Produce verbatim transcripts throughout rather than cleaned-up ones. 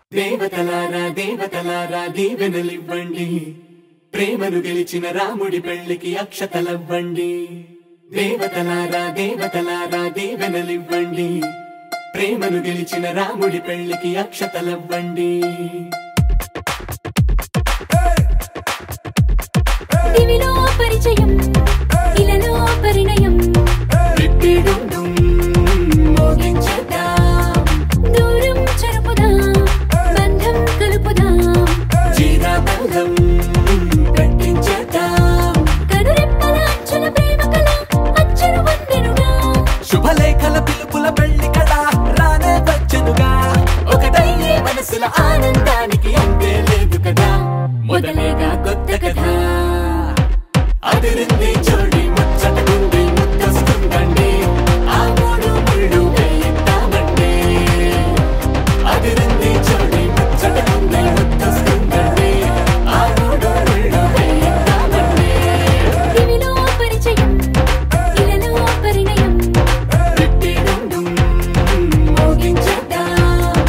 దేవతలారా దేవతలారా దీవెనలివ్వండి, ప్రేమను గెలిచిన రాముడి పెళ్లికి అక్షతలవ్వండి. దేవతలారా దేవతలారా దీవెనలివ్వండి, ప్రేమను గెలిచిన రాముడి పెళ్లికి అక్షతలవ్వండి. దివిలో పరిచయం, ఇలలో పరిణయం, రిట్టిడుండుం మోగించేద్దాం, దూరం చెరుపుదాం, బంధం కలుపుదాం, జీరాబంధం కట్టించేద్దాం. కనురెప్పల అంచుల ప్రేమ కళ అచ్చరు వందెనుగా, శుభలేఖల పిలుపుల పెళ్లి కళ రానే వచ్చెనుగా. ఒకటయ్యే మనసుల ఆనందానికి అంతే లేదు కదా, మొదలేగా కొత్త కథ. అదిరింది జోడి ముచ్చటకుంది ముద్దొస్తుందండి, ఆ మూడు ముళ్ళు వేయిద్దామండి. అదిరింది జోడి ముచ్చటకుంది ముద్దొస్తుందండి, ఆ మూడు ముళ్ళు వేయిద్దామండి. దివిలో పరిచయం, ఇలలో పరిణయం, రిట్టిడుండుం మోగించేద్దాం.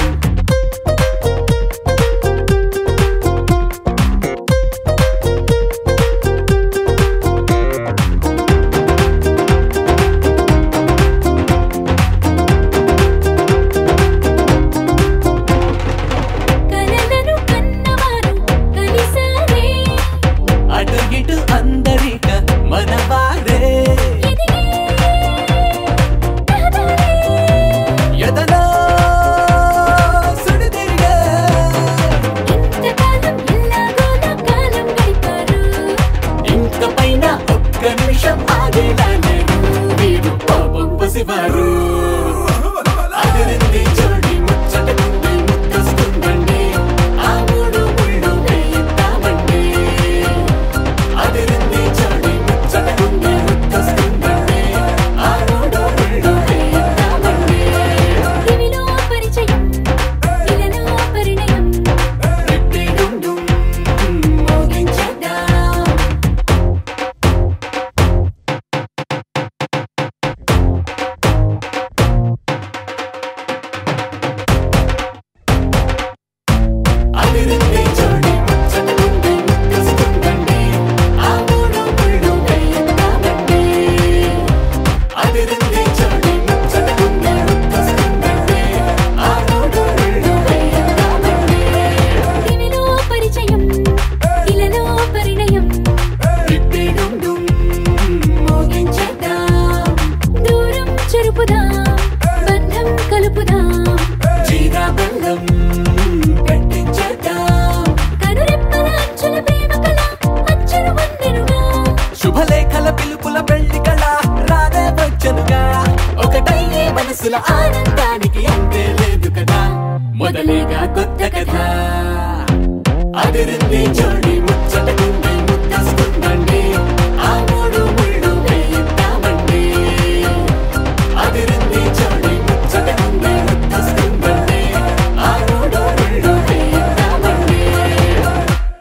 కలలను కన్నవారు కలిసారే, అటు ఇటు అందరిక మనవారే. ఎదిగే రహదారే, ఎదలో సుడిదిరిగే, ఇంతకాలం ఎల్లాగోలా కాలం గడిపారు, ఇంక పైన ఒక్క నిమిషం ఆగేలా లేరు వీరు పాపం పసివారు. అదిరింది జోడి ముచ్చటకుంది ముద్దొస్తుందండి, ఆ మూడు ముళ్ళు వేయిద్దామండి. అదిరింది జోడి ముచ్చటకుంది ముద్దొస్తుందండి, ఆ మూడు ముళ్ళు వేయిద్దామండి. దివిలో పరిచయం, ఇలలో పరిణయం, రిట్టిడుండుం మోగించేద్దాం. అదిరింది జోడి ముచ్చటకుంది ముద్దొస్తుందండి, ఆ మూడు ముళ్ళు వేయిద్దామండి. అదిరింది జోడి ముచ్చటకుంది ముద్దొస్తుందండి, ఆ మూడు ముళ్ళు వేయిద్దామండి. దివిలో పరిచయం, ఇలలో పరిణయం, రిట్టిడుండుం మోగించేద్దాం. దూరం చెరుపుదాం, బంధం కలుపుదాం, జీరాబంధం కట్టించేద్దాం. కనురెప్పల అంచుల ప్రేమ కళ అచ్చరు వందెనుగా, శుభలేఖల పిలుపుల పెళ్లి కళ రానే వచ్చెనుగా. ఒకటయ్యే మనసుల ఆనందానికి అంతే లేదు కదా, మొదలేగా కొత్త